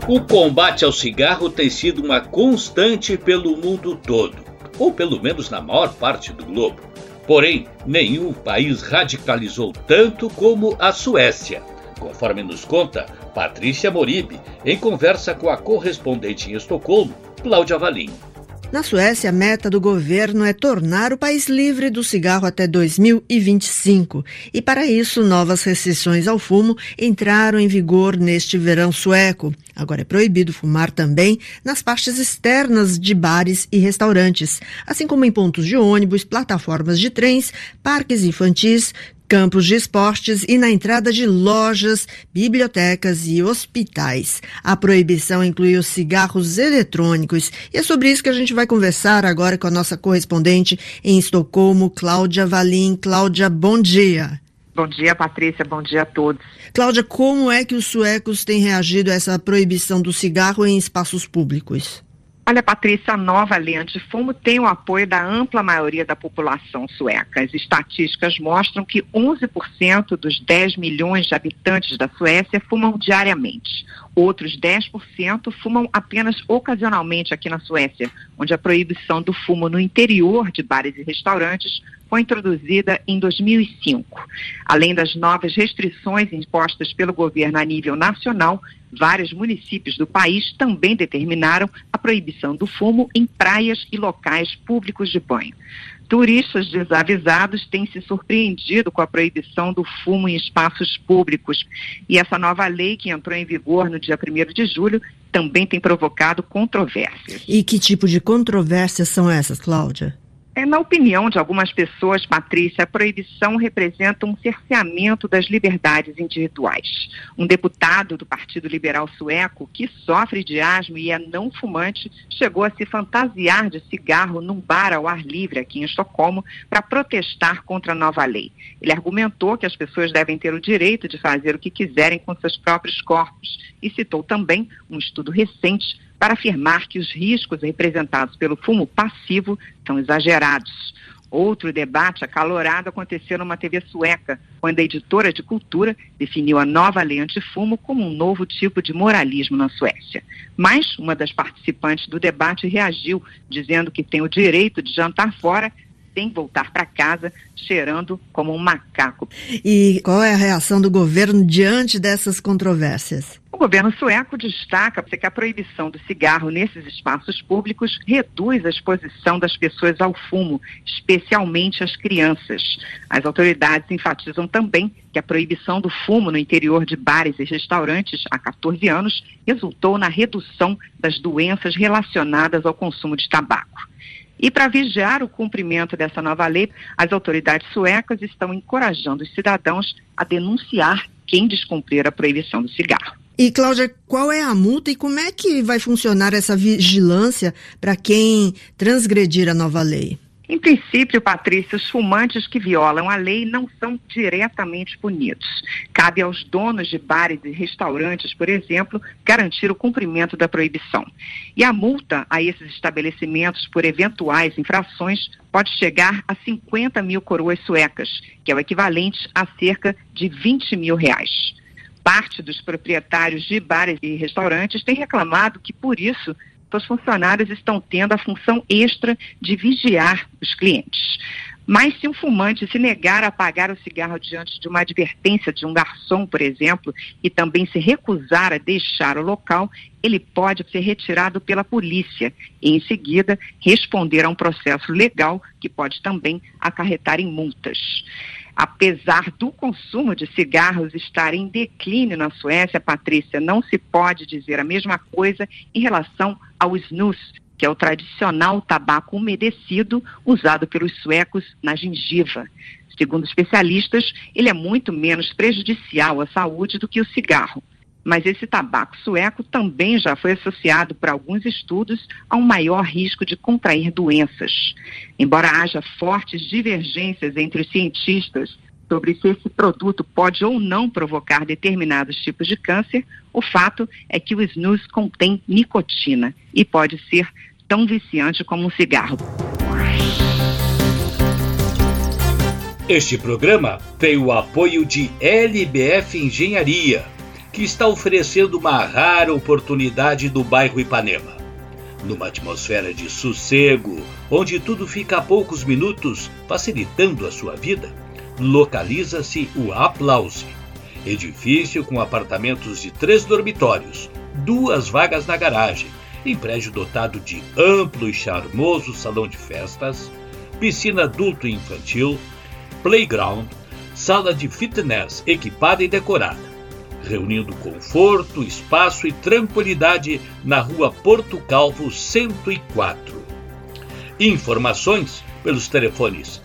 O combate ao cigarro tem sido uma constante pelo mundo todo, ou pelo menos na maior parte do globo. Porém, nenhum país radicalizou tanto como a Suécia, conforme nos conta Patrícia Moribe, em conversa com a correspondente em Estocolmo, Cláudia Valim. Na Suécia, a meta do governo é tornar o país livre do cigarro até 2025. E para isso, novas restrições ao fumo entraram em vigor neste verão sueco. Agora é proibido fumar também nas partes externas de bares e restaurantes, assim como em pontos de ônibus, plataformas de trens, parques infantis, campos de esportes e na entrada de lojas, bibliotecas e hospitais. A proibição inclui os cigarros eletrônicos. E é sobre isso que a gente vai conversar agora com a nossa correspondente em Estocolmo, Cláudia Valim. Cláudia, bom dia. Bom dia, Patrícia. Bom dia a todos. Cláudia, como é que os suecos têm reagido a essa proibição do cigarro em espaços públicos? Olha, Patrícia, a nova lei antifumo tem o apoio da ampla maioria da população sueca. As estatísticas mostram que 11% dos 10 milhões de habitantes da Suécia fumam diariamente. Outros 10% fumam apenas ocasionalmente aqui na Suécia, onde a proibição do fumo no interior de bares e restaurantes foi introduzida em 2005. Além das novas restrições impostas pelo governo a nível nacional, vários municípios do país também determinaram a proibição do fumo em praias e locais públicos de banho. Turistas desavisados têm se surpreendido com a proibição do fumo em espaços públicos. E essa nova lei, que entrou em vigor no dia 1º de julho, também tem provocado controvérsias. E que tipo de controvérsias são essas, Cláudia? Na opinião de algumas pessoas, Patrícia, a proibição representa um cerceamento das liberdades individuais. Um deputado do Partido Liberal Sueco, que sofre de asma e é não fumante, chegou a se fantasiar de cigarro num bar ao ar livre aqui em Estocolmo para protestar contra a nova lei. Ele argumentou que as pessoas devem ter o direito de fazer o que quiserem com seus próprios corpos e citou também um estudo recente para afirmar que os riscos representados pelo fumo passivo são exagerados. Outro debate acalorado aconteceu numa TV sueca, quando a editora de cultura definiu a nova lei antifumo como um novo tipo de moralismo na Suécia. Mas uma das participantes do debate reagiu, dizendo que tem o direito de jantar fora sem voltar para casa cheirando como um macaco. E qual é a reação do governo diante dessas controvérsias? O governo sueco destaca que a proibição do cigarro nesses espaços públicos reduz a exposição das pessoas ao fumo, especialmente as crianças. As autoridades enfatizam também que a proibição do fumo no interior de bares e restaurantes há 14 anos resultou na redução das doenças relacionadas ao consumo de tabaco. E para vigiar o cumprimento dessa nova lei, as autoridades suecas estão encorajando os cidadãos a denunciar quem descumprir a proibição do cigarro. E, Cláudia, qual é a multa e como é que vai funcionar essa vigilância para quem transgredir a nova lei? Em princípio, Patrícia, os fumantes que violam a lei não são diretamente punidos. Cabe aos donos de bares e restaurantes, por exemplo, garantir o cumprimento da proibição. E a multa a esses estabelecimentos por eventuais infrações pode chegar a 50 mil coroas suecas, que é o equivalente a cerca de 20 mil reais. Parte dos proprietários de bares e restaurantes tem reclamado que, por isso, os funcionários estão tendo a função extra de vigiar os clientes. Mas se um fumante se negar a apagar o cigarro diante de uma advertência de um garçom, por exemplo, e também se recusar a deixar o local, ele pode ser retirado pela polícia e, em seguida, responder a um processo legal que pode também acarretar em multas. Apesar do consumo de cigarros estar em declínio na Suécia, Patrícia, não se pode dizer a mesma coisa em relação ao snus, que é o tradicional tabaco umedecido usado pelos suecos na gengiva. Segundo especialistas, ele é muito menos prejudicial à saúde do que o cigarro. Mas esse tabaco sueco também já foi associado por alguns estudos a um maior risco de contrair doenças. Embora haja fortes divergências entre os cientistas sobre se esse produto pode ou não provocar determinados tipos de câncer, o fato é que o snus contém nicotina e pode ser tão viciante como um cigarro. Este programa tem o apoio de LBF Engenharia, que está oferecendo uma rara oportunidade no bairro Ipanema. Numa atmosfera de sossego, onde tudo fica a poucos minutos, facilitando a sua vida, localiza-se o Aplause, edifício com apartamentos de 3 dormitórios, 2 vagas na garagem, em prédio dotado de amplo e charmoso salão de festas, piscina adulto e infantil, playground, sala de fitness equipada e decorada, reunindo conforto, espaço e tranquilidade na rua Porto Calvo 104. Informações pelos telefones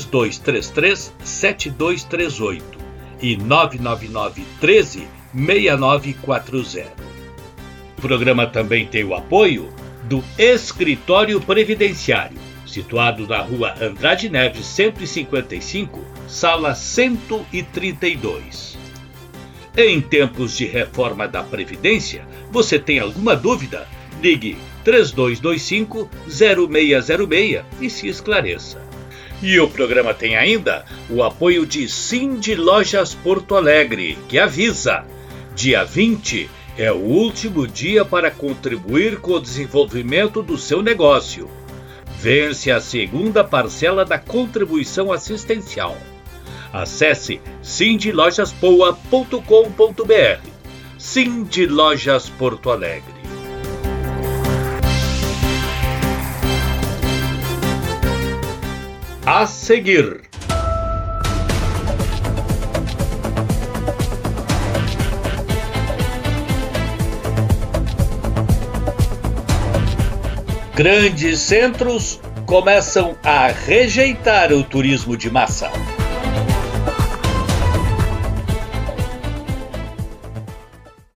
3233-7238 e 999-13-6940. O programa também tem o apoio do Escritório Previdenciário, situado na rua Andrade Neves 155, sala 132. Em tempos de reforma da Previdência, você tem alguma dúvida? Ligue 3225-0606 e se esclareça. E o programa tem ainda o apoio de Cindy Lojas Porto Alegre, que avisa: dia 20 é o último dia para contribuir com o desenvolvimento do seu negócio. Vence a segunda parcela da contribuição assistencial. Acesse cindylojaspoa.com.br. Cindy Lojas Porto Alegre. A seguir, grandes centros começam a rejeitar o turismo de massa.